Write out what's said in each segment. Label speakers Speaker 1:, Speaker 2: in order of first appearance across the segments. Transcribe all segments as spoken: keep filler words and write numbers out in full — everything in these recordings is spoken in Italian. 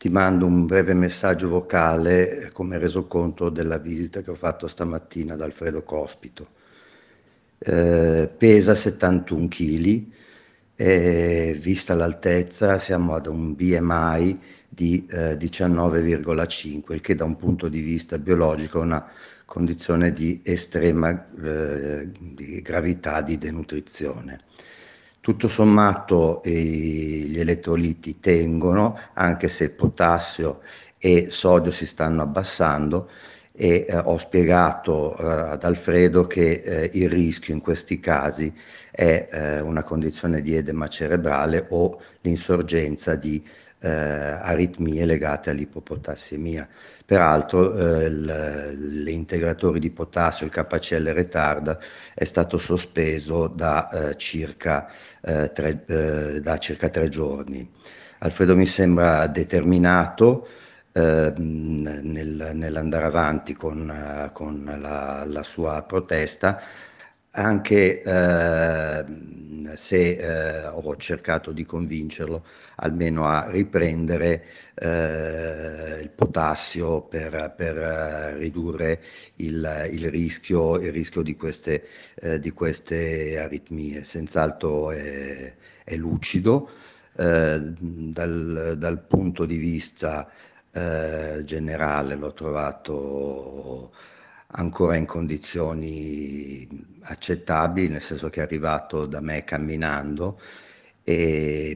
Speaker 1: Ti mando un breve messaggio vocale come resoconto della visita che ho fatto stamattina ad Alfredo Cospito. Eh, pesa settantuno chili e vista l'altezza siamo ad un B M I di eh, diciannove virgola cinque, il che da un punto di vista biologico è una condizione di estrema eh, di gravità di denutrizione. Tutto sommato eh, gli elettroliti tengono, anche se il potassio e sodio si stanno abbassando, e eh, ho spiegato eh, ad Alfredo che eh, il rischio in questi casi è eh, una condizione di edema cerebrale o l'insorgenza di eh, aritmie legate all'ipopotassemia. Peraltro eh, il- gli integratori di potassio, il K C L Retard, è stato sospeso da, eh, circa, eh, tre, eh, da circa tre giorni. Alfredo mi sembra determinato eh, nel- nell'andare avanti con, eh, con la, la sua protesta, anche eh, se eh, ho cercato di convincerlo almeno a riprendere eh, il potassio per, per, eh, ridurre il, il rischio, il rischio di queste, eh, di queste aritmie. Senz'altro è, è lucido. Eh, dal, dal punto di vista eh, generale l'ho trovato ancora in condizioni accettabili, nel senso che è arrivato da me camminando e,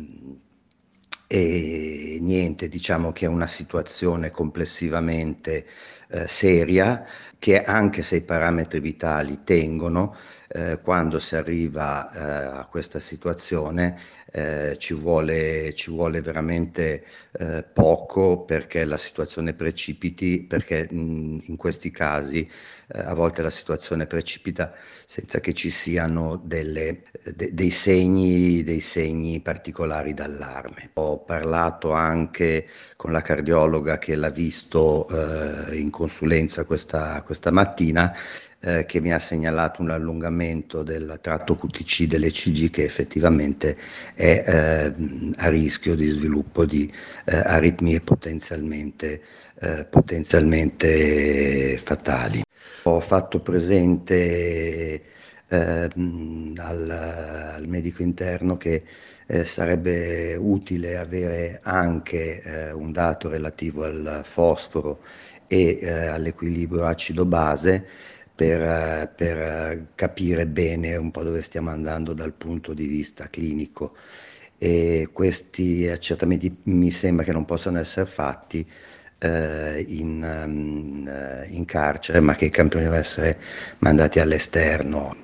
Speaker 1: e niente, diciamo che è una situazione complessivamente eh, seria, che anche se i parametri vitali tengono, eh, quando si arriva eh, a questa situazione eh, ci vuole, ci vuole veramente eh, poco perché la situazione precipiti, perché mh, in questi casi eh, a volte la situazione precipita senza che ci siano delle, de- dei segni, dei segni particolari d'allarme. Ho parlato anche con la cardiologa che l'ha visto eh, in consulenza questa, questa mattina, eh, che mi ha segnalato un allungamento del tratto Q T C dell'E C G che effettivamente è eh, a rischio di sviluppo di eh, aritmie potenzialmente, eh, potenzialmente fatali. Ho fatto presente eh, al, al medico interno che eh, sarebbe utile avere anche eh, un dato relativo al fosforo e eh, all'equilibrio acido-base per, eh, per eh, capire bene un po' dove stiamo andando dal punto di vista clinico. E questi accertamenti mi sembra che non possano essere fatti eh, in, ehm, eh, in carcere, ma che i campioni devono essere mandati all'esterno.